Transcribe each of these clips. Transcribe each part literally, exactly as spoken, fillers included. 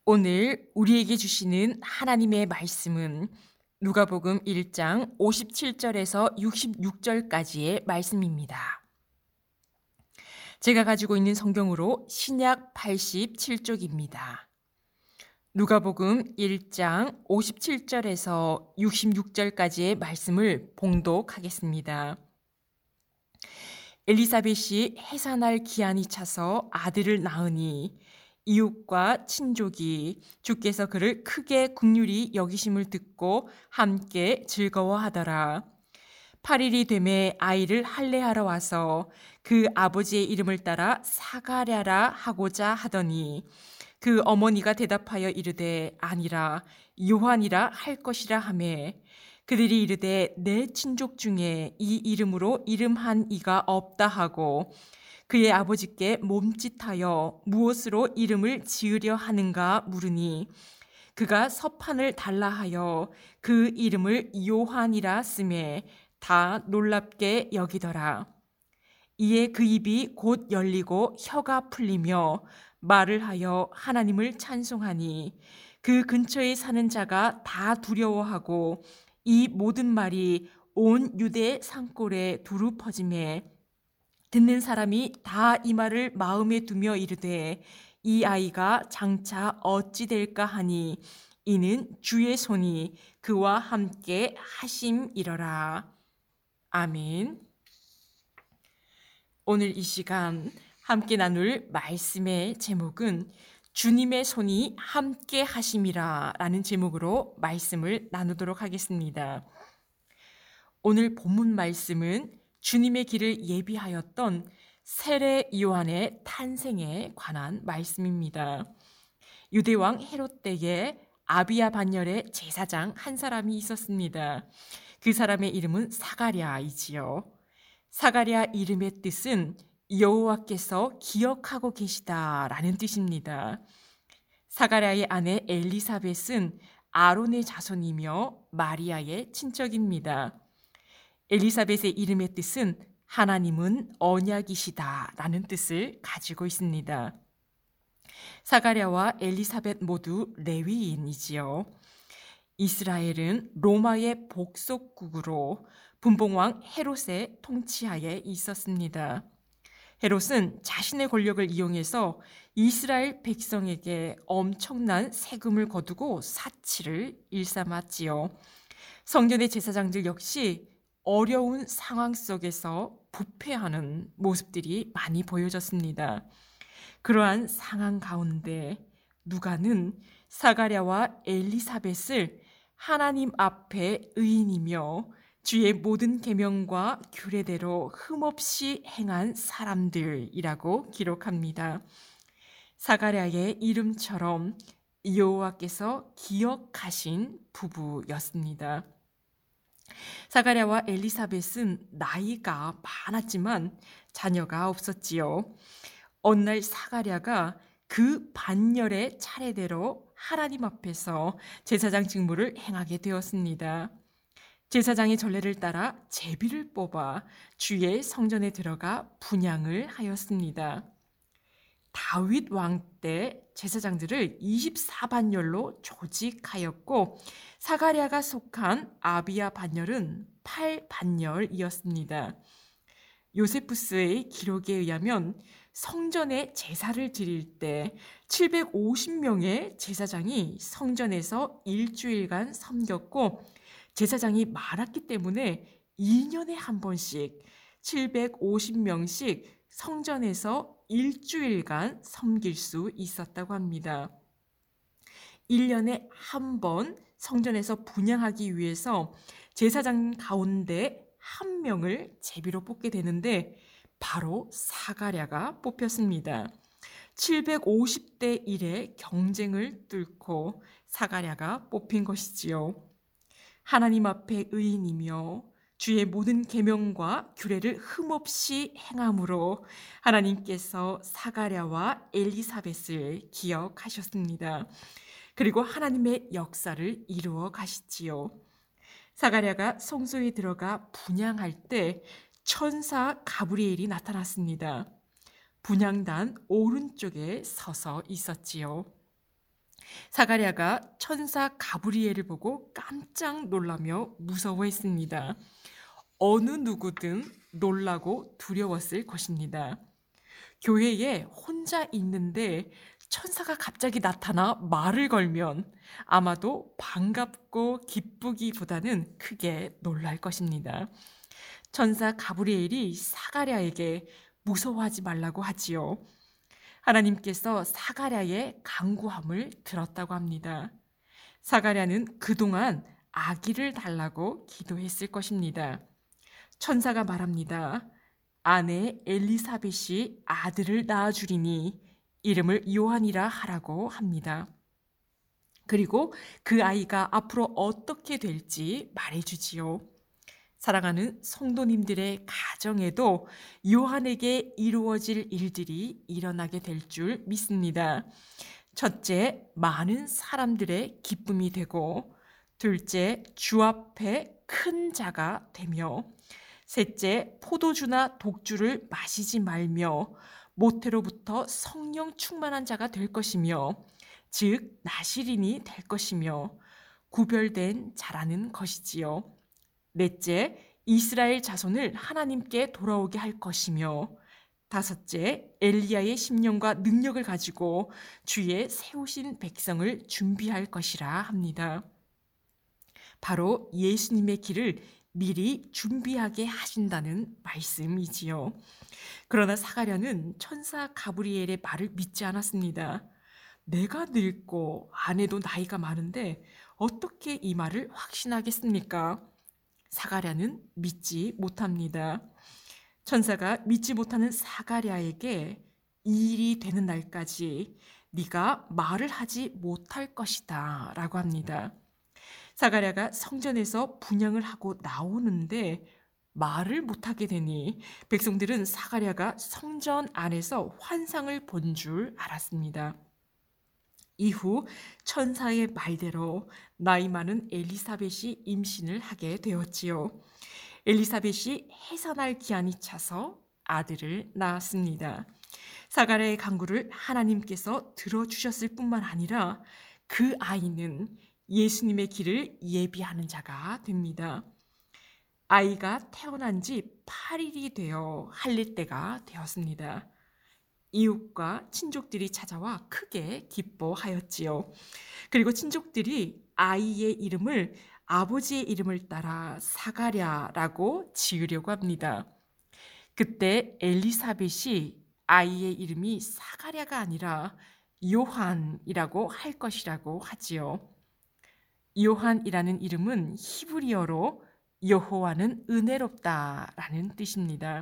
오늘 우리에게 주시는 하나님의 말씀은 누가복음 일 장 오십칠 절에서 육십육 절까지의 말씀입니다. 제가 가지고 있는 성경으로 신약 팔십칠 쪽입니다. 누가복음 일 장 오십칠 절에서 육십육 절까지의 말씀을 봉독하겠습니다. 엘리사벳이 해산할 기한이 차서 아들을 낳으니 이웃과 친족이 주께서 그를 크게 긍휼히 여기심을 듣고 함께 즐거워하더라. 팔 일이 되매 아이를 할례하러 와서 그 아버지의 이름을 따라 사가랴라 하고자 하더니 그 어머니가 대답하여 이르되 아니라 요한이라 할 것이라 하매 그들이 이르되 내 친족 중에 이 이름으로 이름한 이가 없다 하고 그의 아버지께 몸짓하여 무엇으로 이름을 지으려 하는가 물으니 그가 서판을 달라 하여 그 이름을 요한이라 쓰매 다 놀랍게 여기더라. 이에 그 입이 곧 열리고 혀가 풀리며 말을 하여 하나님을 찬송하니 그 근처에 사는 자가 다 두려워하고 이 모든 말이 온 유대 산골에 두루 퍼지매 듣는 사람이 다 이 말을 마음에 두며 이르되 이 아이가 장차 어찌 될까 하니 이는 주의 손이 그와 함께 하심이러라. 아멘. 오늘 이 시간 함께 나눌 말씀의 제목은 주님의 손이 함께 하심이라 라는 제목으로 말씀을 나누도록 하겠습니다. 오늘 본문 말씀은 주님의 길을 예비하였던 세례 요한의 탄생에 관한 말씀입니다. 유대왕 헤롯 때에 아비야 반열의 제사장 한 사람이 있었습니다. 그 사람의 이름은 사가랴이지요. 사가랴 이름의 뜻은 여호와께서 기억하고 계시다라는 뜻입니다. 사가랴의 아내 엘리사벳은 아론의 자손이며 마리아의 친척입니다. 엘리사벳의 이름의 뜻은 하나님은 언약이시다라는 뜻을 가지고 있습니다. 사가랴와 엘리사벳 모두 레위인이지요. 이스라엘은 로마의 복속국으로 분봉왕 헤롯의 통치하에 있었습니다. 헤롯은 자신의 권력을 이용해서 이스라엘 백성에게 엄청난 세금을 거두고 사치를 일삼았지요. 성전의 제사장들 역시 어려운 상황 속에서 부패하는 모습들이 많이 보여졌습니다. 그러한 상황 가운데 누가는 사가랴와 엘리사벳을 하나님 앞에 의인이며 주의 모든 계명과 규례대로 흠없이 행한 사람들이라고 기록합니다. 사가랴의 이름처럼 여호와께서 기억하신 부부였습니다. 사가랴와 엘리사벳은 나이가 많았지만 자녀가 없었지요. 어느 날 사가랴가 그 반열의 차례대로 하나님 앞에서 제사장 직무를 행하게 되었습니다. 제사장의 전례를 따라 제비를 뽑아 주의 성전에 들어가 분향을 하였습니다. 다윗 왕 때 제사장들을 이십사 반열로 조직하였고 사가랴가 속한 아비야 반열은 팔 반열이었습니다. 요세푸스의 기록에 의하면 성전에 제사를 드릴 때 칠백오십 명의 제사장이 성전에서 일주일간 섬겼고 제사장이 많았기 때문에 이 년에 한 번씩 칠백오십 명씩 성전에서 일주일간 섬길 수 있었다고 합니다. 일 년에 한 번 성전에서 분향하기 위해서 제사장 가운데 한 명을 제비로 뽑게 되는데 바로 사가랴가 뽑혔습니다. 칠백오십 대 일의 경쟁을 뚫고 사가랴가 뽑힌 것이지요. 하나님 앞에 의인이며 주의 모든 계명과 규례를 흠없이 행함으로 하나님께서 사가랴와 엘리사벳을 기억하셨습니다. 그리고 하나님의 역사를 이루어 가시지요. 사가랴가 성소에 들어가 분향할 때 천사 가브리엘이 나타났습니다. 분향단 오른쪽에 서서 있었지요. 사가랴가 천사 가브리엘을 보고 깜짝 놀라며 무서워했습니다. 어느 누구든 놀라고 두려웠을 것입니다. 교회에 혼자 있는데 천사가 갑자기 나타나 말을 걸면 아마도 반갑고 기쁘기보다는 크게 놀랄 것입니다. 천사 가브리엘이 사가랴에게 무서워하지 말라고 하지요. 하나님께서 사가랴의 간구함을 들었다고 합니다. 사가랴는 그동안 아기를 달라고 기도했을 것입니다. 천사가 말합니다. 아내 엘리사벳이 아들을 낳아주리니 이름을 요한이라 하라고 합니다. 그리고 그 아이가 앞으로 어떻게 될지 말해주지요. 사랑하는 성도님들의 가정에도 요한에게 이루어질 일들이 일어나게 될 줄 믿습니다. 첫째, 많은 사람들의 기쁨이 되고, 둘째, 주 앞에 큰 자가 되며, 셋째, 포도주나 독주를 마시지 말며 모태로부터 성령 충만한 자가 될 것이며, 즉 나시린이 될 것이며 구별된 자라는 것이지요. 넷째, 이스라엘 자손을 하나님께 돌아오게 할 것이며, 다섯째, 엘리야의 심령과 능력을 가지고 주의 세우신 백성을 준비할 것이라 합니다. 바로 예수님의 길을 미리 준비하게 하신다는 말씀이지요. 그러나 사가랴는 천사 가브리엘의 말을 믿지 않았습니다. 내가 늙고 아내도 나이가 많은데 어떻게 이 말을 확신하겠습니까? 사가랴는 믿지 못합니다. 천사가 믿지 못하는 사가랴에게 이 일이 되는 날까지 네가 말을 하지 못할 것이다 라고 합니다. 사가랴가 성전에서 분향을 하고 나오는데 말을 못하게 되니 백성들은 사가랴가 성전 안에서 환상을 본 줄 알았습니다. 이후 천사의 말대로 나이 많은 엘리사벳이 임신을 하게 되었지요. 엘리사벳이 해산할 기한이 차서 아들을 낳았습니다. 사가랴의 간구를 하나님께서 들어주셨을 뿐만 아니라 그 아이는 예수님의 길을 예비하는 자가 됩니다. 아이가 태어난 지 팔 일이 되어 할릴 때가 되었습니다. 이웃과 친족들이 찾아와 크게 기뻐하였지요. 그리고 친족들이 아이의 이름을 아버지의 이름을 따라 사가랴라고 지으려고 합니다. 그때 엘리사벳이 아이의 이름이 사가랴가 아니라 요한이라고 할 것이라고 하지요. 요한이라는 이름은 히브리어로 여호와는 은혜롭다라는 뜻입니다.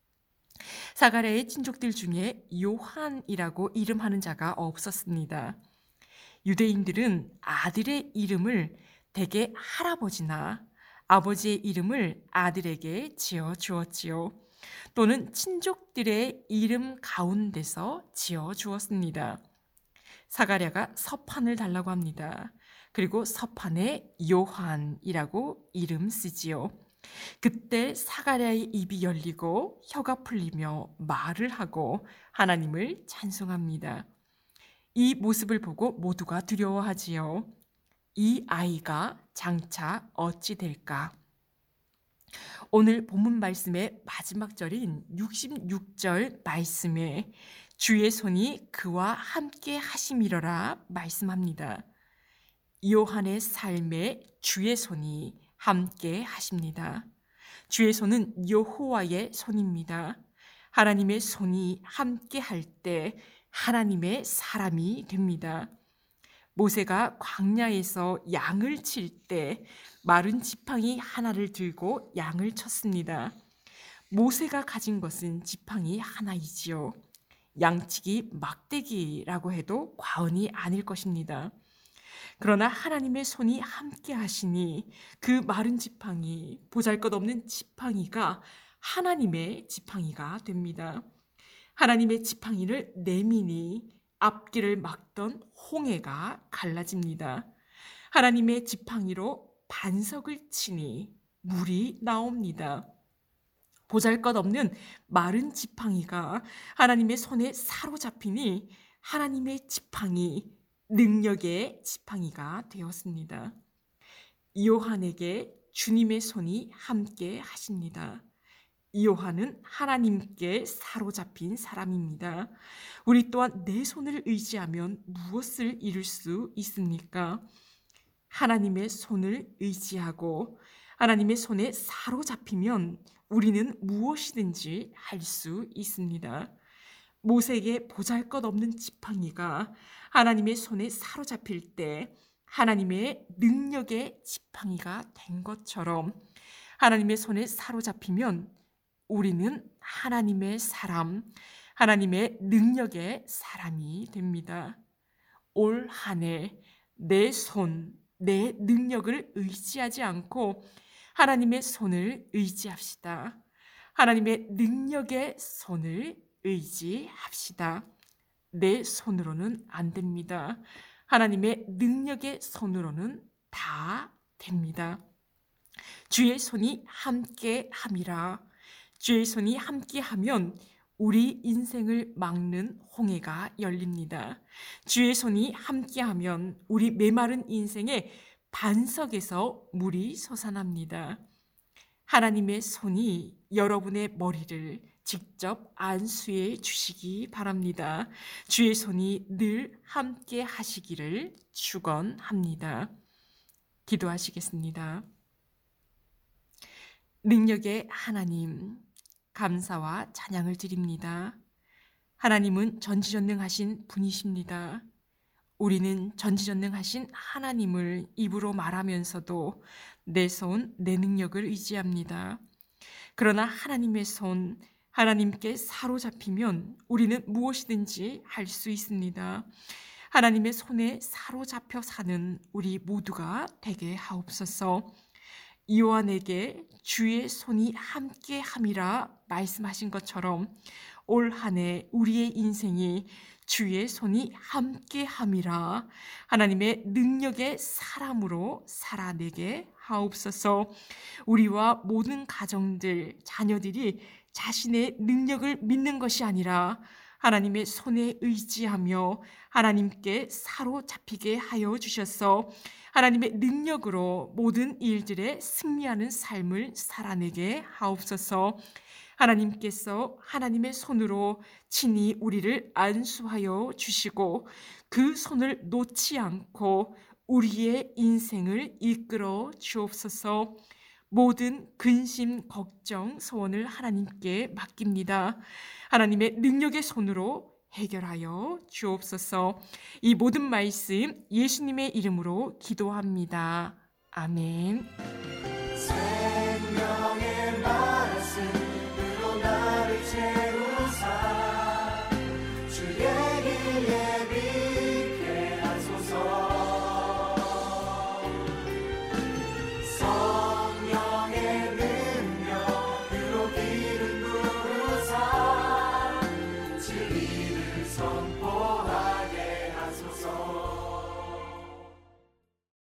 사가랴의 친족들 중에 요한이라고 이름하는 자가 없었습니다. 유대인들은 아들의 이름을 대개 할아버지나 아버지의 이름을 아들에게 지어 주었지요. 또는 친족들의 이름 가운데서 지어 주었습니다. 사가랴가 서판을 달라고 합니다. 그리고 서판에 요한이라고 이름 쓰지요. 그때 사가랴의 입이 열리고 혀가 풀리며 말을 하고 하나님을 찬송합니다. 이 모습을 보고 모두가 두려워하지요. 이 아이가 장차 어찌 될까? 오늘 본문 말씀의 마지막 절인 육십육 절 말씀에 주의 손이 그와 함께 하심이러라 말씀합니다. 요한의 삶에 주의 손이 함께 하십니다. 주의 손은 여호와의 손입니다. 하나님의 손이 함께 할 때 하나님의 사람이 됩니다. 모세가 광야에서 양을 칠 때 마른 지팡이 하나를 들고 양을 쳤습니다. 모세가 가진 것은 지팡이 하나이지요. 양치기 막대기라고 해도 과언이 아닐 것입니다. 그러나 하나님의 손이 함께 하시니 그 마른 지팡이, 보잘것없는 지팡이가 하나님의 지팡이가 됩니다. 하나님의 지팡이를 내미니 앞길을 막던 홍해가 갈라집니다. 하나님의 지팡이로 반석을 치니 물이 나옵니다. 보잘것없는 마른 지팡이가 하나님의 손에 사로잡히니 하나님의 지팡이, 능력의 지팡이가 되었습니다. 요한에게 주님의 손이 함께 하십니다. 요한은 하나님께 사로잡힌 사람입니다. 우리 또한 내 손을 의지하면 무엇을 이룰 수 있습니까? 하나님의 손을 의지하고 하나님의 손에 사로잡히면 우리는 무엇이든지 할 수 있습니다. 모세에게 보잘것없는 지팡이가 하나님의 손에 사로잡힐 때 하나님의 능력의 지팡이가 된 것처럼 하나님의 손에 사로잡히면 우리는 하나님의 사람, 하나님의 능력의 사람이 됩니다. 올 한 해 내 손, 내 능력을 의지하지 않고 하나님의 손을 의지합시다. 하나님의 능력의 손을 의지합시다. 내 손으로는 안 됩니다. 하나님의 능력의 손으로는 다 됩니다. 주의 손이 함께 함이라. 주의 손이 함께 하면 우리 인생을 막는 홍해가 열립니다. 주의 손이 함께 하면 우리 메마른 인생의 반석에서 물이 솟아납니다. 하나님의 손이 여러분의 머리를 직접 안수해 주시기 바랍니다. 주의 손이 늘 함께 하시기를 축원합니다. 기도하시겠습니다. 능력의 하나님, 감사와 찬양을 드립니다. 하나님은 전지전능하신 분이십니다. 우리는 전지전능하신 하나님을 입으로 말하면서도 내 손, 내 능력을 의지합니다. 그러나 하나님의 손, 하나님께 사로잡히면 우리는 무엇이든지 할 수 있습니다. 하나님의 손에 사로잡혀 사는 우리 모두가 되게 하옵소서. 요한에게 주의 손이 함께 함이라 말씀하신 것처럼 올 한 해 우리의 인생이 주의 손이 함께 함이라 하나님의 능력의 사람으로 살아내게 하옵소서. 우리와 모든 가정들, 자녀들이 자신의 능력을 믿는 것이 아니라 하나님의 손에 의지하며 하나님께 사로잡히게 하여 주셔서 하나님의 능력으로 모든 일들에 승리하는 삶을 살아내게 하옵소서. 하나님께서 하나님의 손으로 친히 우리를 안수하여 주시고 그 손을 놓지 않고 우리의 인생을 이끌어 주옵소서. 모든 근심, 걱정, 소원을 하나님께 맡깁니다. 하나님의 능력의 손으로 해결하여 주옵소서. 이 모든 말씀 예수님의 이름으로 기도합니다. 아멘.